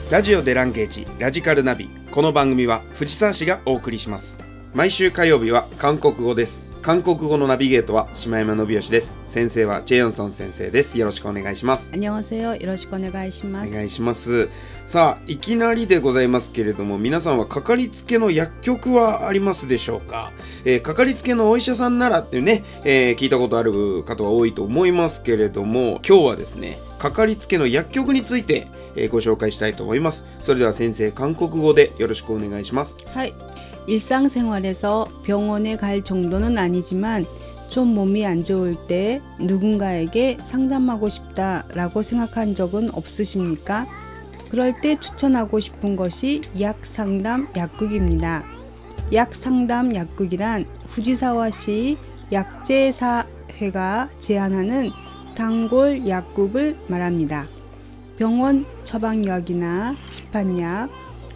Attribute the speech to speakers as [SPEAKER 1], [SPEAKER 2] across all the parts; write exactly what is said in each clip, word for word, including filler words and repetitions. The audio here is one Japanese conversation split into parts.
[SPEAKER 1] ラジオでランゲージラジカルナビ。この番組は藤沢市がお送りします。毎週火曜日は韓国語です。韓国語のナビゲートは島山信義です。先生はチェヨンソン先生です。よろしくお願いします。
[SPEAKER 2] 안녕하세요。よろしくお願いします。
[SPEAKER 1] お願いします。さあ、いきなりでございますけれども、皆さんはかかりつけの薬局はありますでしょうか。えー、かかりつけのお医者さんならっていうね、えー、聞いたことある方は多いと思いますけれども、今日はですね、かかりつけの薬局について、えー、ご紹介したいと思います。それでは先生、韓国語でよろしくお願いします。
[SPEAKER 2] はい。일상생활에서 병원에 갈 정도는 아니지만 좀 몸이 안 좋을 때 누군가에게 상담하고 싶다라고 생각한 적은 없으십니까? 그럴 때 추천하고 싶은 것이 약상담 약국입니다. 약상담 약국이란 후지사와시 약제사회가 제안하는 단골 약국을 말합니다. 병원 처방약이나 시판약,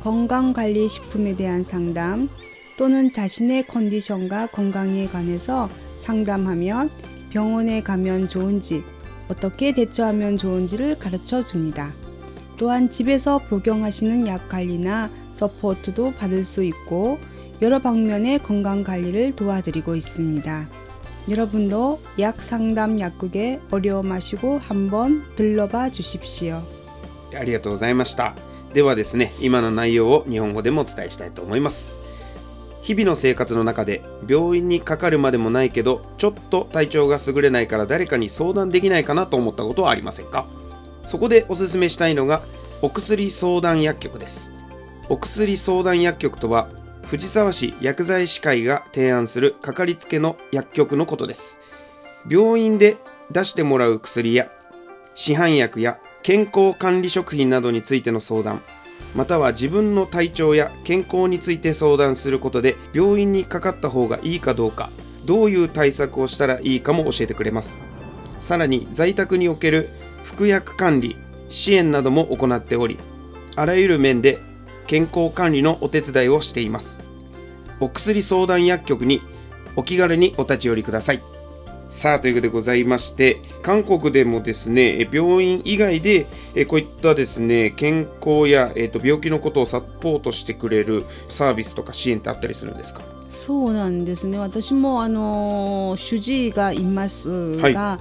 [SPEAKER 2] 건강관리식품에 대한 상담 또는 자신의 컨디션과 건강에 관해서 상담하면 병원에 가면 좋은지, 어떻게 대처하면 좋은지를 가르쳐 줍니다. 또한 집에서 복용하시는 약 관리나 서포트도 받을 수 있고 여러 방면의 건강관리를 도와드리고 있습니다. 여러분도 약 상담 약국에 어려워 마시고 한번 들러봐 주십시오.
[SPEAKER 1] ありがとうございました。ではですね、今の内容を日本語でもお伝えしたいと思います。日々の生活の中で病院にかかるまでもないけど、ちょっと体調が優れないから誰かに相談できないかなと思ったことはありませんか？そこでおすすめしたいのがお薬相談薬局です。お薬相談薬局とは藤沢市薬剤師会が提案するかかりつけの薬局のことです。病院で出してもらう薬や市販薬や健康管理食品などについての相談、または自分の体調や健康について相談することで病院にかかった方がいいかどうか、どういう対策をしたらいいかも教えてくれます。さらに在宅における服薬管理、支援なども行っており、あらゆる面で健康管理のお手伝いをしています。お薬相談薬局にお気軽にお立ち寄りください。さあ、ということでございまして、韓国でもですね、病院以外でこういったですね、健康や、えー、と病気のことをサポートしてくれるサービスとか支援ってあったりするんですか？
[SPEAKER 2] そうなんですね。私もあの主治医がいますが、はい、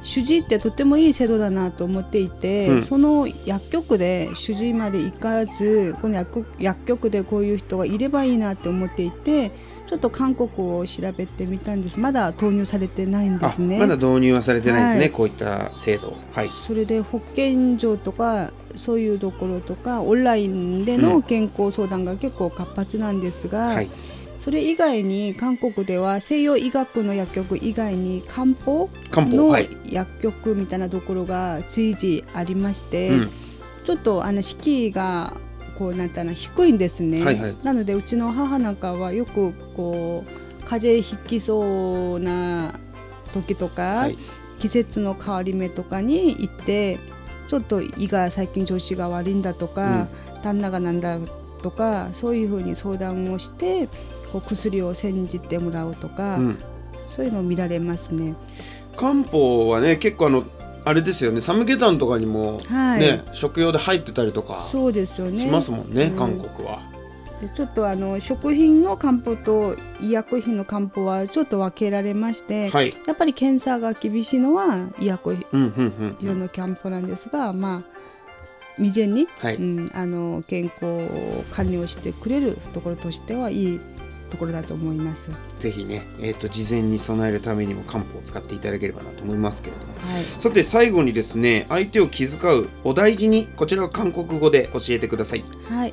[SPEAKER 2] 主治医ってとてもいい制度だなと思っていて、うん、その薬局で主治医まで行かず、この 薬, 薬局でこういう人がいればいいなと思っていて、ちょっと韓国を調べてみたんです。まだ導入されてないんですね。
[SPEAKER 1] まだ導入はされてないですね、はい、こういった制度、はい、
[SPEAKER 2] それで保健所とかそういうところとかオンラインでの健康相談が結構活発なんですが、うんはい、それ以外に韓国では西洋医学の薬局以外に漢方の薬局みたいなところが随時ありまして、うん、ちょっとあの敷居がこうなんていうの低いんですね、はいはい、なのでうちの母なんかはよくこう風邪ひきそうな時とか、はい、季節の変わり目とかに行ってちょっと胃が最近調子が悪いんだとか、うん、旦那がなんだとかそういうふうに相談をしてこう薬を煎じてもらうとか、うん、そういうのを見られますね。
[SPEAKER 1] 漢方はね結構あのあれですよね、サムゲタンとかにも、ねはい、食用で入ってたりとか
[SPEAKER 2] そうですよね、
[SPEAKER 1] しますもんね、うん、韓国は。
[SPEAKER 2] でちょっとあの食品の漢方と医薬品の漢方はちょっと分けられまして、はい、やっぱり検査が厳しいのは医薬品用の漢方なんですが、まあ未然に、はいうん、あの健康を管理をしてくれるところとしてはいいところだと思います。
[SPEAKER 1] ぜひね、えーと、事前に備えるためにも漢方を使っていただければなと思いますけれども、はい、さて最後にですね、相手を気遣うお大事に、こちらを韓国語で教えてください。
[SPEAKER 2] はい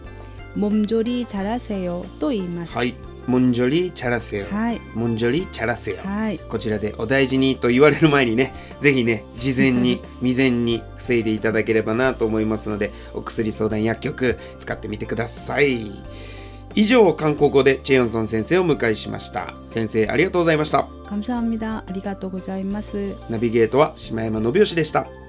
[SPEAKER 2] 、몸조리 잘하세요と言います。
[SPEAKER 1] はい、몸조리 잘하세요、はい、몸조리 잘하세요、はい、こちらでお大事にと言われる前にね、ぜひね事前に未然に防いでいただければなと思いますので、お薬相談薬局使ってみてください。以上、韓国語でチェヨンソン先生を迎えしました。先生ありがとうございました。
[SPEAKER 2] 감사합니다。ありがとうございます。
[SPEAKER 1] ナビゲートは島山信義でした。